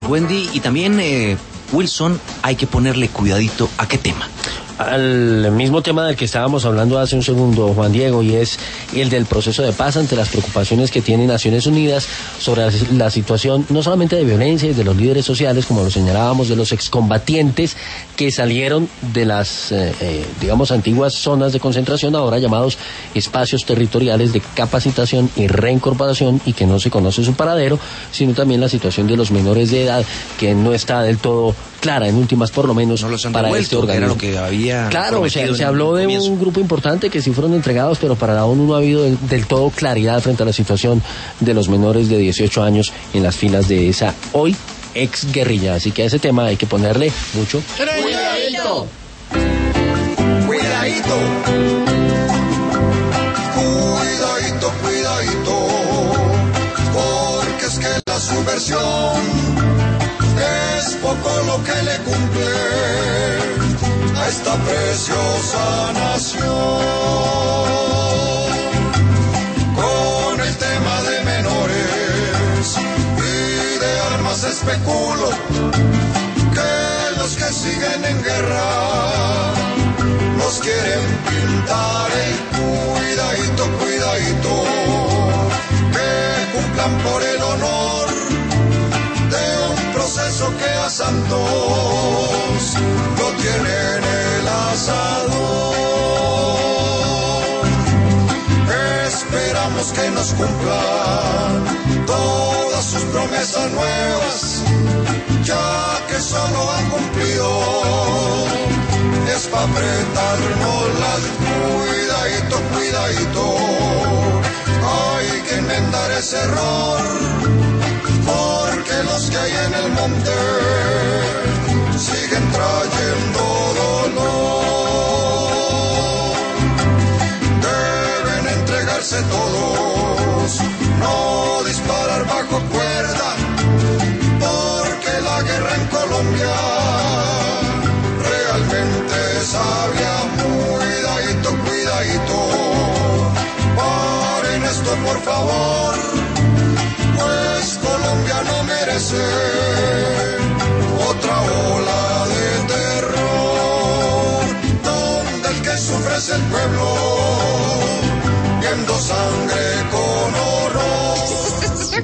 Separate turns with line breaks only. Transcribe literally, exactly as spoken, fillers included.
Wendy, y también eh, Wilson, hay que ponerle cuidadito a qué tema.
Al mismo tema del que estábamos hablando hace un segundo, Juan Diego, y es el del proceso de paz ante las preocupaciones que tiene Naciones Unidas sobre la situación no solamente de violencia y de los líderes sociales, como lo señalábamos, de los excombatientes que salieron de las, eh, eh, digamos, antiguas zonas de concentración, ahora llamados espacios territoriales de capacitación y reincorporación, y que no se conoce su paradero, sino también la situación de los menores de edad, que no está del todo clara, en últimas por lo menos,
no los han
para
devuelto,
este organismo.
Era lo que había
Claro, o sea, se habló de
comienzo.
un grupo importante que sí fueron entregados, pero para la ONU no ha habido del, del todo claridad frente a la situación de los menores de dieciocho años en las filas de esa hoy ex guerrilla. Así que a ese tema hay que ponerle mucho
cuidadito. Cuidadito. Cuidadito, cuidadito. Porque es que la subversión es poco lo que le cumple a esta preciosa nación. Con el tema de menores y de armas especulo que los que siguen en guerra nos quieren pintar el cuidadito, cuidadito, que cumplan por el honor de un proceso que a santos lo tienen el asador. Esperamos que nos cumplan todas sus promesas nuevas, ya que solo han cumplido es pa' apretarnos las. Cuidadito, cuidadito, hay que enmendar ese error, porque los que hay en el monte siguen trayendo dolor. Deben entregarse todos, no disparar bajo cuerda, porque la guerra en Colombia realmente es sabia. Cuidadito, cuidadito, paren esto por favor, pues Colombia no merece